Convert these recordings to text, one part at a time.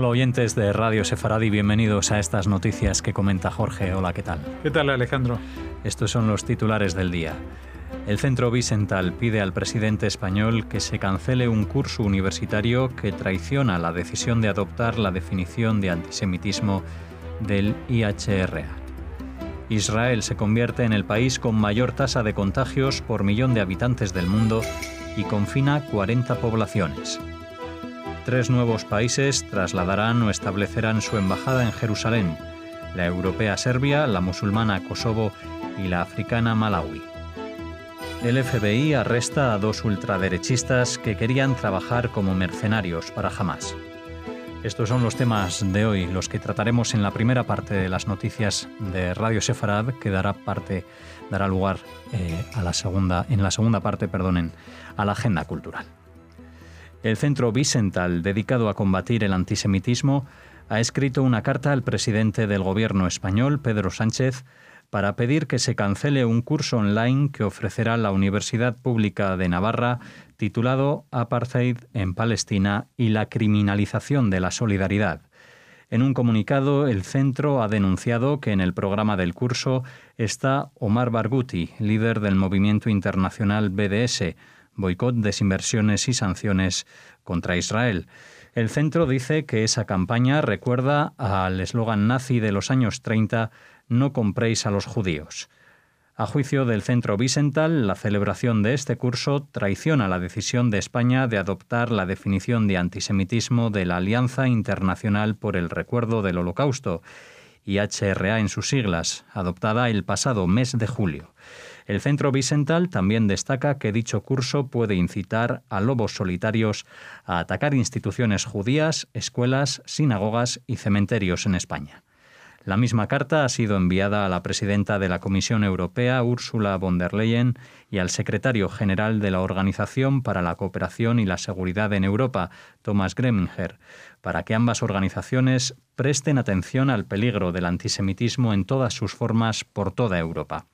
Hola oyentes de Radio Sefaradi, bienvenidos a estas noticias que comenta Jorge. Hola, ¿qué tal? ¿Qué tal, Alejandro? Estos son los titulares del día. El Centro Wiesenthal pide al presidente español que se cancele un curso universitario que traiciona la decisión de adoptar la definición de antisemitismo del IHRA. Israel se convierte en el país con mayor tasa de contagios por millón de habitantes del mundo y confina 40 poblaciones. 3 nuevos países trasladarán o establecerán su embajada en Jerusalén: la europea Serbia, la musulmana Kosovo y la africana Malawi. El FBI arresta a 2 ultraderechistas que querían trabajar como mercenarios para Hamás. Estos son los temas de hoy, los que trataremos en la primera parte de las noticias de Radio Sefarad, que dará lugar en la segunda parte, a la agenda cultural. El Centro Wiesenthal, dedicado a combatir el antisemitismo, ha escrito una carta al presidente del Gobierno español, Pedro Sánchez, para pedir que se cancele un curso online que ofrecerá la Universidad Pública de Navarra titulado Apartheid en Palestina y la criminalización de la solidaridad. En un comunicado, el centro ha denunciado que en el programa del curso está Omar Barghouti, líder del movimiento internacional BDS, Boicot, Desinversiones y Sanciones contra Israel. El centro dice que esa campaña recuerda al eslogan nazi de los años 30, «No compréis a los judíos». A juicio del Centro Wiesenthal, la celebración de este curso traiciona la decisión de España de adoptar la definición de antisemitismo de la Alianza Internacional por el Recuerdo del Holocausto, IHRA en sus siglas, adoptada el pasado mes de julio. El Centro Wiesenthal también destaca que dicho curso puede incitar a lobos solitarios a atacar instituciones judías, escuelas, sinagogas y cementerios en España. La misma carta ha sido enviada a la presidenta de la Comisión Europea, Ursula von der Leyen, y al secretario general de la Organización para la Cooperación y la Seguridad en Europa, Thomas Greminger, para que ambas organizaciones presten atención al peligro del antisemitismo en todas sus formas por toda Europa.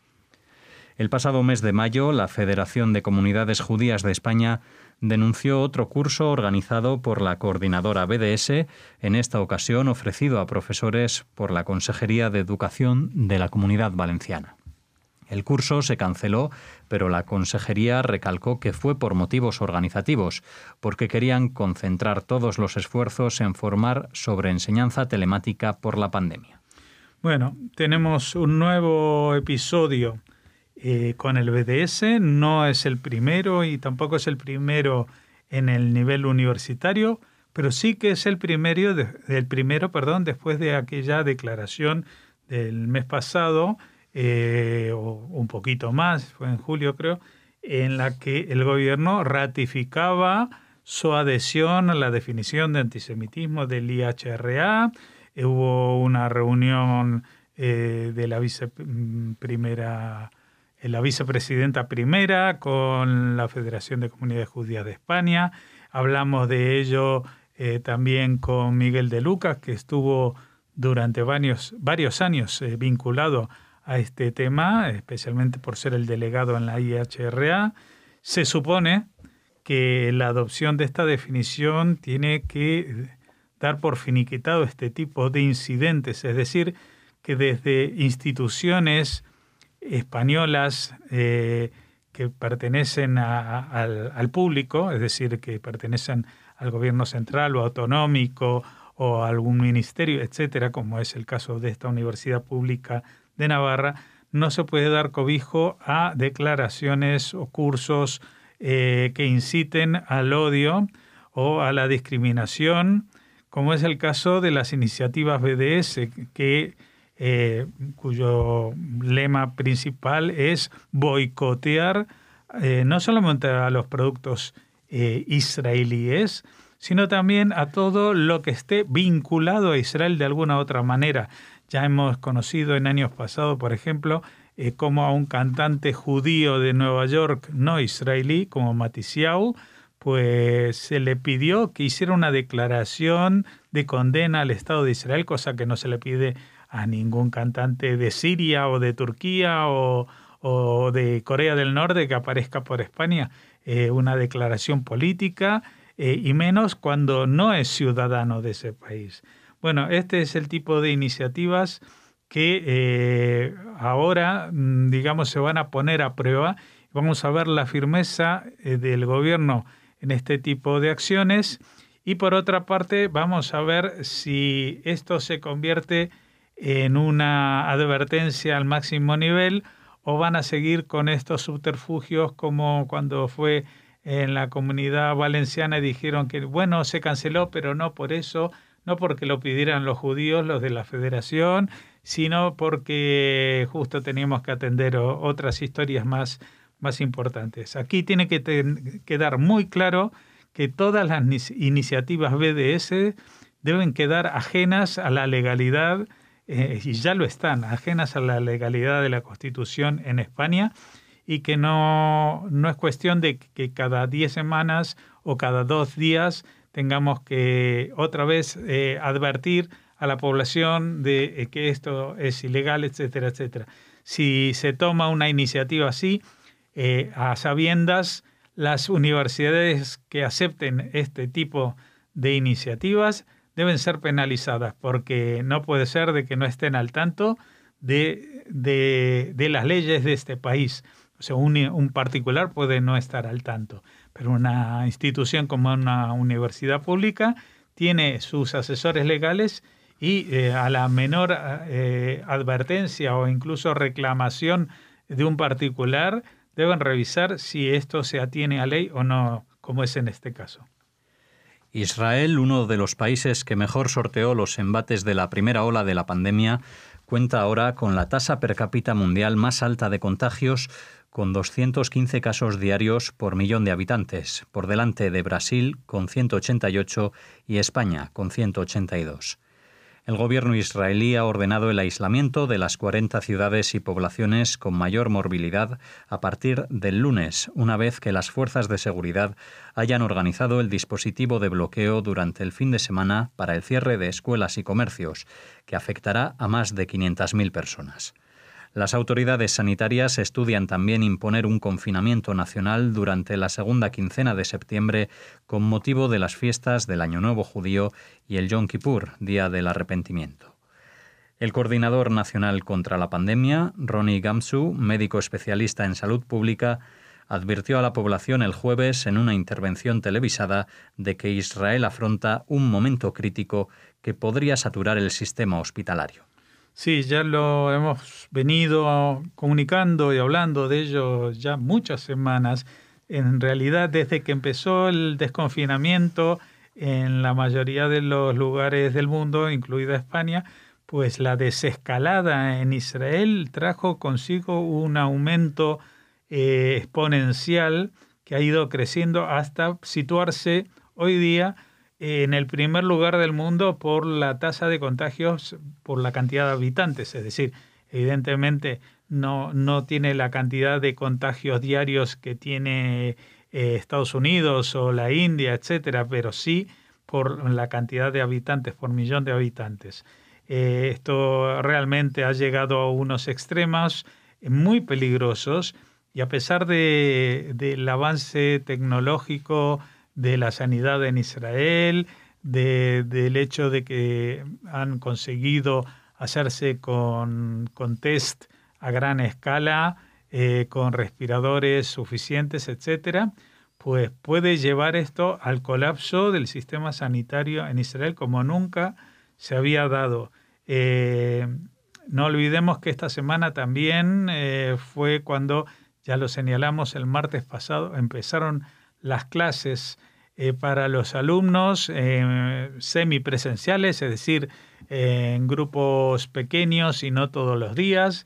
El pasado mes de mayo, la Federación de Comunidades Judías de España denunció otro curso organizado por la coordinadora BDS, en esta ocasión ofrecido a profesores por la Consejería de Educación de la Comunidad Valenciana. El curso se canceló, pero la Consejería recalcó que fue por motivos organizativos, porque querían concentrar todos los esfuerzos en formar sobre enseñanza telemática por la pandemia. Bueno, tenemos un nuevo episodio con el BDS. No es el primero y tampoco es el primero en el nivel universitario, pero sí que es el primero después de aquella declaración del mes pasado, o un poquito más, fue en julio creo, en la que el gobierno ratificaba su adhesión a la definición de antisemitismo del IHRA. Hubo una reunión de la vicepresidenta primera con la Federación de Comunidades Judías de España. Hablamos de ello también con Miguel de Lucas, que estuvo durante varios años vinculado a este tema, especialmente por ser el delegado en la IHRA. Se supone que la adopción de esta definición tiene que dar por finiquitado este tipo de incidentes, es decir, que desde instituciones españolas que pertenecen al público, es decir, que pertenecen al gobierno central o autonómico o a algún ministerio, etcétera, como es el caso de esta Universidad Pública de Navarra, no se puede dar cobijo a declaraciones o cursos que inciten al odio o a la discriminación, como es el caso de las iniciativas BDS, cuyo lema principal es boicotear no solamente a los productos israelíes, sino también a todo lo que esté vinculado a Israel de alguna u otra manera. Ya hemos conocido en años pasados, por ejemplo, como a un cantante judío de Nueva York, no israelí, como Matisiau, pues se le pidió que hiciera una declaración de condena al Estado de Israel, cosa que no se le pide a ningún cantante de Siria o de Turquía o de Corea del Norte que aparezca por España. Una declaración política y menos cuando no es ciudadano de ese país. Bueno, este es el tipo de iniciativas que ahora, digamos, se van a poner a prueba. Vamos a ver la firmeza del gobierno en este tipo de acciones y por otra parte vamos a ver si esto se convierte en una advertencia al máximo nivel o van a seguir con estos subterfugios como cuando fue en la Comunidad Valenciana y dijeron que bueno, se canceló, pero no por eso, no porque lo pidieran los judíos, los de la Federación, sino porque justo teníamos que atender otras historias más importantes. Aquí tiene que quedar muy claro que todas las iniciativas BDS deben quedar ajenas a la legalidad, y ya lo están, ajenas a la legalidad de la Constitución en España, y que no es cuestión de que cada 10 semanas o cada 2 días tengamos que otra vez advertir a la población de que esto es ilegal, etcétera, etcétera. Si se toma una iniciativa así, a sabiendas, las universidades que acepten este tipo de iniciativas deben ser penalizadas, porque no puede ser de que no estén al tanto de las leyes de este país. O sea, un particular puede no estar al tanto, pero una institución como una universidad pública tiene sus asesores legales y a la menor advertencia o incluso reclamación de un particular deben revisar si esto se atiene a ley o no, como es en este caso. Israel, uno de los países que mejor sorteó los embates de la primera ola de la pandemia, cuenta ahora con la tasa per cápita mundial más alta de contagios, con 215 casos diarios por millón de habitantes, por delante de Brasil con 188 y España con 182. El gobierno israelí ha ordenado el aislamiento de las 40 ciudades y poblaciones con mayor morbilidad a partir del lunes, una vez que las fuerzas de seguridad hayan organizado el dispositivo de bloqueo durante el fin de semana para el cierre de escuelas y comercios, que afectará a más de 500.000 personas. Las autoridades sanitarias estudian también imponer un confinamiento nacional durante la segunda quincena de septiembre con motivo de las fiestas del Año Nuevo Judío y el Yom Kippur, Día del Arrepentimiento. El coordinador nacional contra la pandemia, Ronnie Gamsu, médico especialista en salud pública, advirtió a la población el jueves en una intervención televisada de que Israel afronta un momento crítico que podría saturar el sistema hospitalario. Sí, ya lo hemos venido comunicando y hablando de ello ya muchas semanas. En realidad, desde que empezó el desconfinamiento en la mayoría de los lugares del mundo, incluida España, pues la desescalada en Israel trajo consigo un aumento exponencial que ha ido creciendo hasta situarse hoy día en el primer lugar del mundo por la tasa de contagios, por la cantidad de habitantes. Es decir, evidentemente no tiene la cantidad de contagios diarios que tiene Estados Unidos o la India, etcétera, pero sí por la cantidad de habitantes, por millón de habitantes. Esto realmente ha llegado a unos extremos muy peligrosos y a pesar del avance tecnológico de la sanidad en Israel, del hecho de que han conseguido hacerse con test a gran escala, con respiradores suficientes, etcétera, pues puede llevar esto al colapso del sistema sanitario en Israel como nunca se había dado. No olvidemos que esta semana también fue cuando, ya lo señalamos el martes pasado, empezaron las clases para los alumnos semipresenciales, es decir, en grupos pequeños y no todos los días,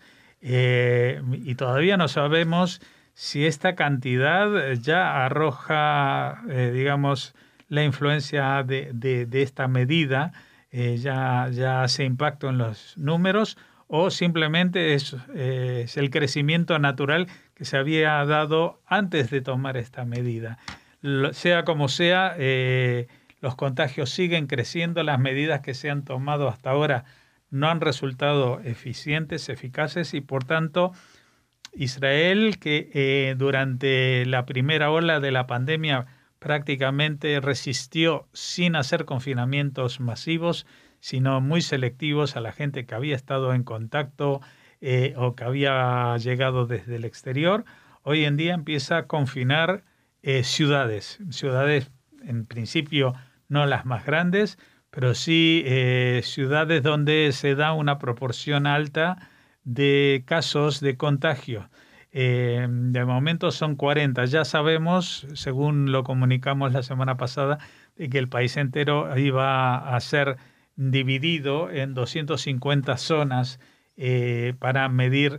y todavía no sabemos si esta cantidad ya arroja, digamos, la influencia de esta medida, ya hace impacto en los números, o simplemente es el crecimiento natural que se había dado antes de tomar esta medida. Sea como sea, los contagios siguen creciendo, las medidas que se han tomado hasta ahora no han resultado eficientes, eficaces, y por tanto Israel, que durante la primera ola de la pandemia prácticamente resistió sin hacer confinamientos masivos, sino muy selectivos a la gente que había estado en contacto o que había llegado desde el exterior. Hoy en día empieza a confinar ciudades en principio no las más grandes, pero sí ciudades donde se da una proporción alta de casos de contagio. De momento son 40. Ya sabemos, según lo comunicamos la semana pasada, de que el país entero iba a ser dividido en 250 zonas para medir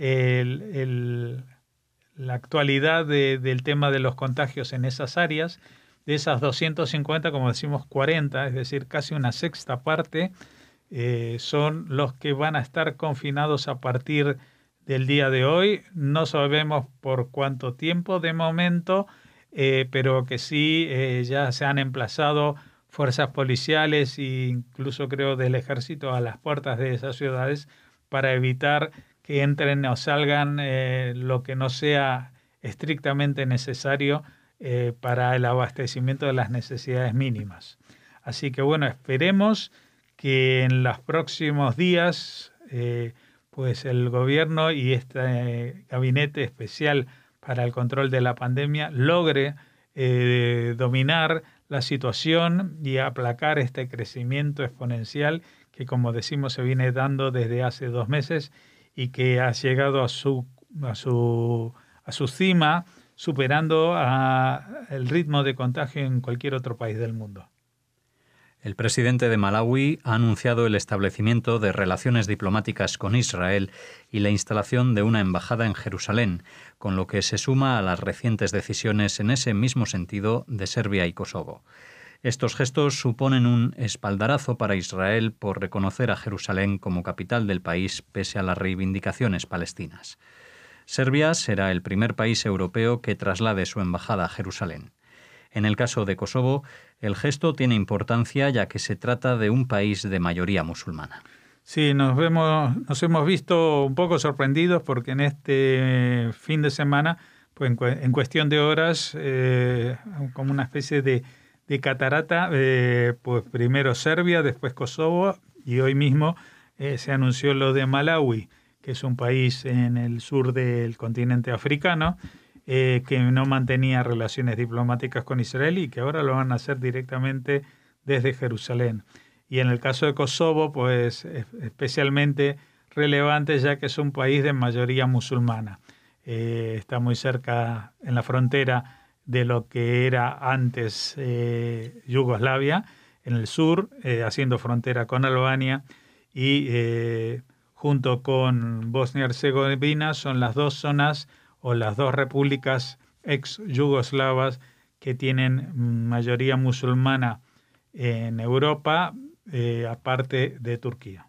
la actualidad del tema de los contagios en esas áreas. De esas 250, como decimos, 40, es decir, casi una sexta parte, son los que van a estar confinados a partir del día de hoy. No sabemos por cuánto tiempo de momento, pero que sí ya se han emplazado fuerzas policiales e incluso creo del ejército a las puertas de esas ciudades para evitar que entren o salgan lo que no sea estrictamente necesario para el abastecimiento de las necesidades mínimas. Así que bueno, esperemos que en los próximos días pues el gobierno y este gabinete especial para el control de la pandemia logre dominar la situación y aplacar este crecimiento exponencial que, como decimos, se viene dando desde hace 2 meses y que ha llegado a su cima, superando el ritmo de contagio en cualquier otro país del mundo. El presidente de Malawi ha anunciado el establecimiento de relaciones diplomáticas con Israel y la instalación de una embajada en Jerusalén, con lo que se suma a las recientes decisiones en ese mismo sentido de Serbia y Kosovo. Estos gestos suponen un espaldarazo para Israel por reconocer a Jerusalén como capital del país pese a las reivindicaciones palestinas. Serbia será el primer país europeo que traslade su embajada a Jerusalén. En el caso de Kosovo, el gesto tiene importancia ya que se trata de un país de mayoría musulmana. Sí, nos hemos visto un poco sorprendidos porque en este fin de semana, pues en cuestión de horas, como una especie de catarata, pues primero Serbia, después Kosovo y hoy mismo se anunció lo de Malawi, que es un país en el sur del continente africano, que no mantenía relaciones diplomáticas con Israel y que ahora lo van a hacer directamente desde Jerusalén. Y en el caso de Kosovo, pues especialmente relevante ya que es un país de mayoría musulmana. Está muy cerca en la frontera de lo que era antes Yugoslavia, en el sur, haciendo frontera con Albania y junto con Bosnia y Herzegovina son las 2 zonas o las 2 repúblicas ex-yugoslavas que tienen mayoría musulmana en Europa, aparte de Turquía.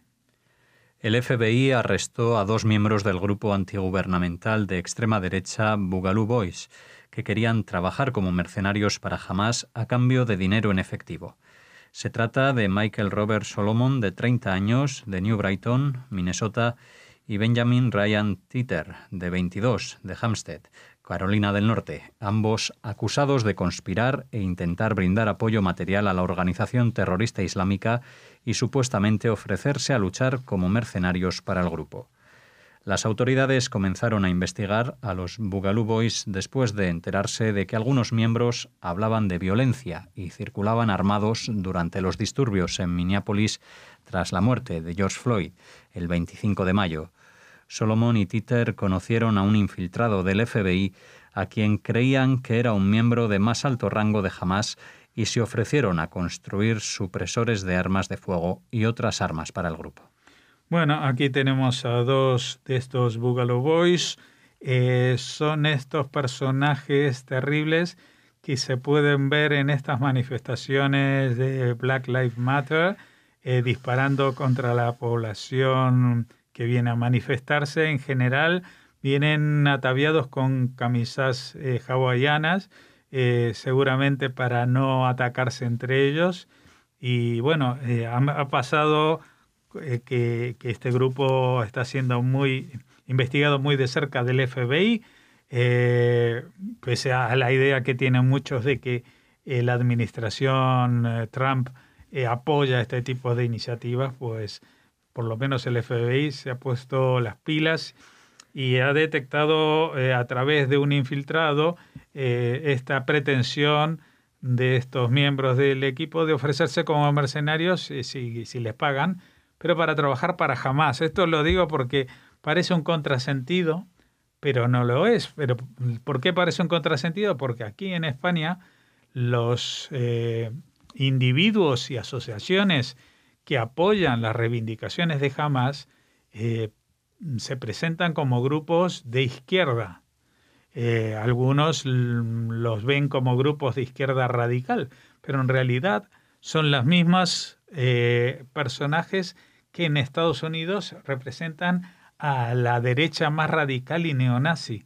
El FBI arrestó a 2 miembros del grupo antigubernamental de extrema derecha Boogaloo Boys, que querían trabajar como mercenarios para Hamás a cambio de dinero en efectivo. Se trata de Michael Robert Solomon, de 30 años, de New Brighton, Minnesota, y Benjamin Ryan Teeter, de 22, de Hampstead, Carolina del Norte, ambos acusados de conspirar e intentar brindar apoyo material a la organización terrorista islámica y supuestamente ofrecerse a luchar como mercenarios para el grupo. Las autoridades comenzaron a investigar a los Boogaloo Boys después de enterarse de que algunos miembros hablaban de violencia y circulaban armados durante los disturbios en Minneapolis tras la muerte de George Floyd, el 25 de mayo. Solomon y Teeter conocieron a un infiltrado del FBI a quien creían que era un miembro de más alto rango de Hamás y se ofrecieron a construir supresores de armas de fuego y otras armas para el grupo. Bueno, aquí tenemos a 2 de estos Boogaloo Boys. Son estos personajes terribles que se pueden ver en estas manifestaciones de Black Lives Matter, disparando contra la población que viene a manifestarse. En general vienen ataviados con camisas hawaianas, seguramente para no atacarse entre ellos. Y bueno, ha pasado que este grupo está siendo investigado muy de cerca del FBI, pese a la idea que tienen muchos de que la administración Trump apoya este tipo de iniciativas, pues por lo menos el FBI se ha puesto las pilas y ha detectado a través de un infiltrado esta pretensión de estos miembros del equipo de ofrecerse como mercenarios si les pagan, pero para trabajar para Hamás. Esto lo digo porque parece un contrasentido, pero no lo es. Pero ¿por qué parece un contrasentido? Porque aquí en España los individuos y asociaciones que apoyan las reivindicaciones de Hamás se presentan como grupos de izquierda. Algunos los ven como grupos de izquierda radical, pero en realidad son las mismas personajes que en Estados Unidos representan a la derecha más radical y neonazi.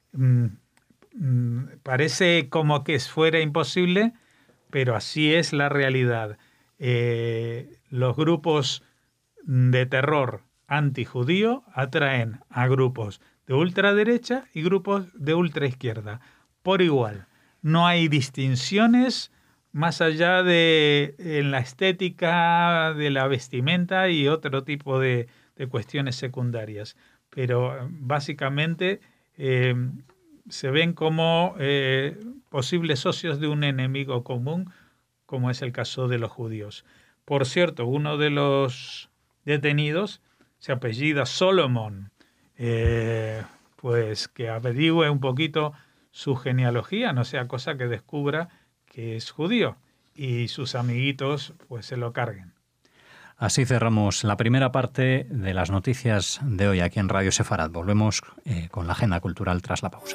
Parece como que fuera imposible, pero así es la realidad. Los grupos de terror antijudío atraen a grupos de ultraderecha y grupos de ultraizquierda por igual. No hay distinciones más allá de en la estética de la vestimenta y otro tipo de cuestiones secundarias, pero básicamente se ven como posibles socios de un enemigo común, como es el caso de los judíos. Por cierto, uno de los detenidos se apellida Solomon, pues que averigüe un poquito su genealogía, no sea cosa que descubra que es judío y sus amiguitos pues se lo carguen. Así cerramos la primera parte de las noticias de hoy aquí en Radio Sefarad. Volvemos con la agenda cultural tras la pausa.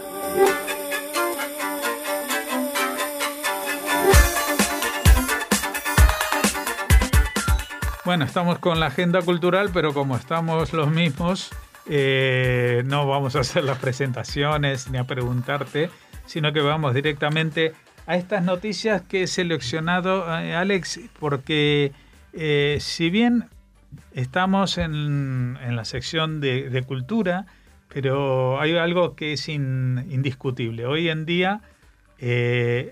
Bueno, estamos con la agenda cultural, pero como estamos los mismos, no vamos a hacer las presentaciones ni a preguntarte, sino que vamos directamente a estas noticias que he seleccionado, Alex, porque si bien estamos en la sección de cultura, pero hay algo que es indiscutible. Hoy en día es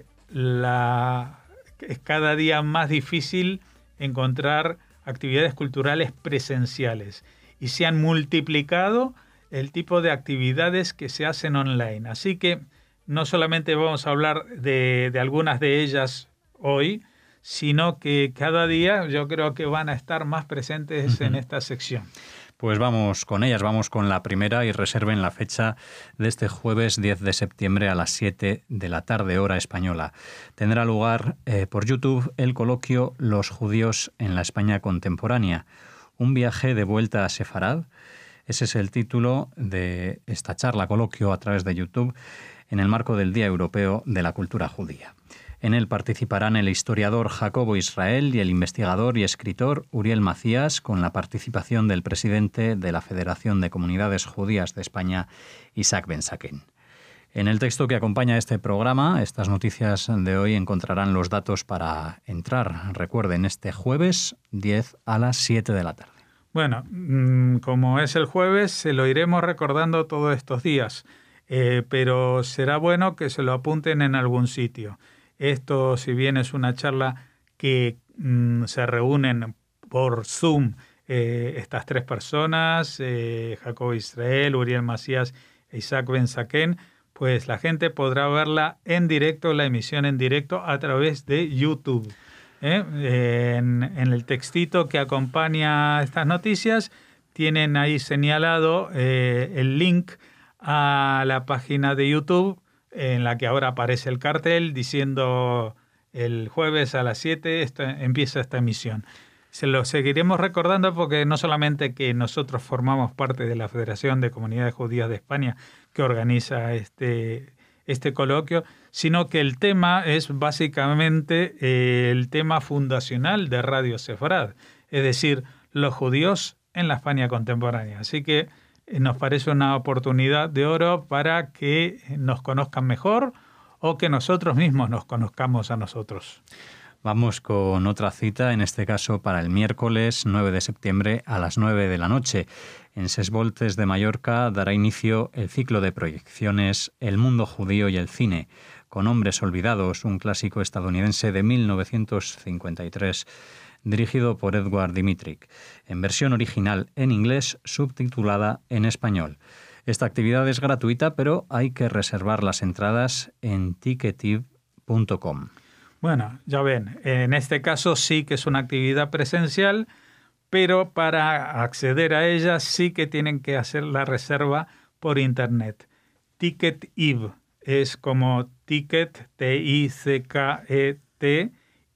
cada día más difícil encontrar actividades culturales presenciales y se han multiplicado el tipo de actividades que se hacen online. Así que no solamente vamos a hablar de algunas de ellas hoy, sino que cada día yo creo que van a estar más presentes en esta sección. Pues vamos con ellas, vamos con la primera y reserven la fecha de este jueves 10 de septiembre a las 7 de la tarde, hora española. Tendrá lugar por YouTube el coloquio Los judíos en la España contemporánea, un viaje de vuelta a Sefarad. Ese es el título de esta charla, coloquio a través de YouTube, en el marco del Día Europeo de la Cultura Judía. En él participarán el historiador Jacobo Israel y el investigador y escritor Uriel Macías, con la participación del presidente de la Federación de Comunidades Judías de España, Isaac Ben Saken. En el texto que acompaña este programa, estas noticias de hoy, encontrarán los datos para entrar. Recuerden, este jueves 10 a las 7 de la tarde. Bueno, como es el jueves, se lo iremos recordando todos estos días, pero será bueno que se lo apunten en algún sitio. Esto, si bien es una charla que se reúnen por Zoom estas tres personas, Jacobo Israel, Uriel Macías e Isaac Ben Saken, pues la gente podrá verla en directo, la emisión en directo a través de YouTube. En el textito que acompaña estas noticias tienen ahí señalado el link a la página de YouTube, en la que ahora aparece el cartel diciendo el jueves a las 7 empieza esta emisión. Se lo seguiremos recordando porque no solamente que nosotros formamos parte de la Federación de Comunidades Judías de España que organiza este coloquio, sino que el tema es básicamente el tema fundacional de Radio Sefarad, es decir, los judíos en la España contemporánea. Así que nos parece una oportunidad de oro para que nos conozcan mejor o que nosotros mismos nos conozcamos a nosotros. Vamos con otra cita, en este caso para el miércoles 9 de septiembre a las 9 de la noche. En Ses Voltes de Mallorca dará inicio el ciclo de proyecciones El mundo judío y el cine, con hombres olvidados, un clásico estadounidense de 1953, dirigido por Edward Dmytryk, en versión original en inglés, subtitulada en español. Esta actividad es gratuita, pero hay que reservar las entradas en ticketiv.com. Bueno, ya ven, en este caso sí que es una actividad presencial, pero para acceder a ella sí que tienen que hacer la reserva por internet. Ticketiv es como ticket, T-I-C-K-E-T,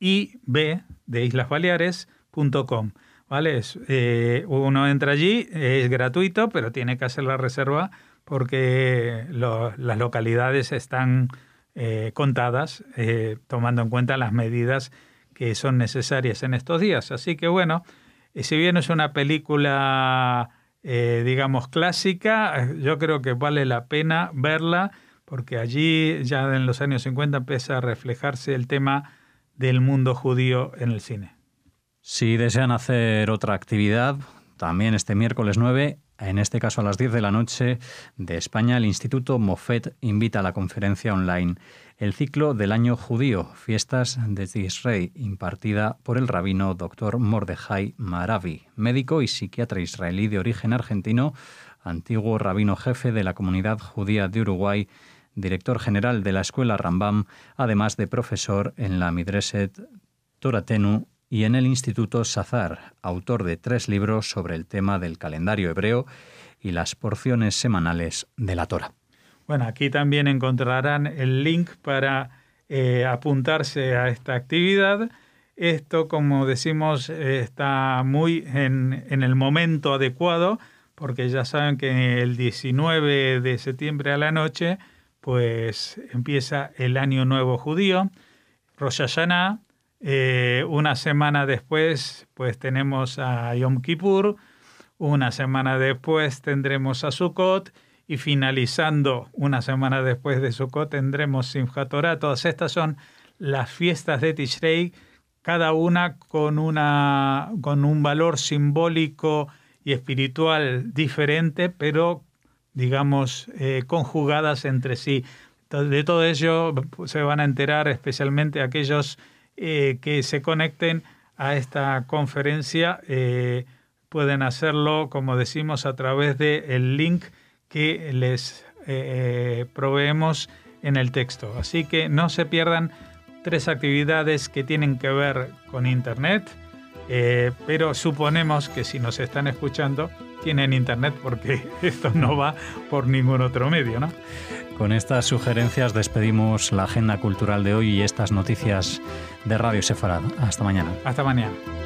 I-B de Islas Baleares.com. ¿Vale? Uno entra allí, es gratuito, pero tiene que hacer la reserva porque las localidades están contadas, tomando en cuenta las medidas que son necesarias en estos días. Así que bueno, si bien es una película, digamos, clásica, yo creo que vale la pena verla porque allí ya en los años 50 empieza a reflejarse el tema del mundo judío en el cine. Si desean hacer otra actividad, también este miércoles 9, en este caso a las 10 de la noche de España, el Instituto Mofet invita a la conferencia online El ciclo del año judío, fiestas de Tishrei, impartida por el rabino Dr. Mordejai Maravi, médico y psiquiatra israelí de origen argentino, antiguo rabino jefe de la comunidad judía de Uruguay, director general de la Escuela Rambam, además de profesor en la Midreset Toratenu y en el Instituto Sazar, autor de 3 libros sobre el tema del calendario hebreo y las porciones semanales de la Torá. Bueno, aquí también encontrarán el link para apuntarse a esta actividad. Esto, como decimos, está muy en el momento adecuado, porque ya saben que el 19 de septiembre a la noche, pues empieza el Año Nuevo Judío, Rosh Hashanah. Una semana después, pues tenemos a Yom Kippur. Una semana después tendremos a Sukkot. Y finalizando una semana después de Sukkot tendremos Simchat Torah. Todas estas son las fiestas de Tishrei, cada una con un valor simbólico y espiritual diferente, pero digamos conjugadas entre sí. De todo ello se van a enterar especialmente aquellos que se conecten a esta conferencia. Pueden hacerlo, como decimos, a través del link que les proveemos en el texto. Así que no se pierdan 3 actividades que tienen que ver con Internet, pero suponemos que si nos están escuchando tienen Internet porque esto no va por ningún otro medio, ¿no? Con estas sugerencias despedimos la agenda cultural de hoy y estas noticias de Radio Sefarad. Hasta mañana. Hasta mañana.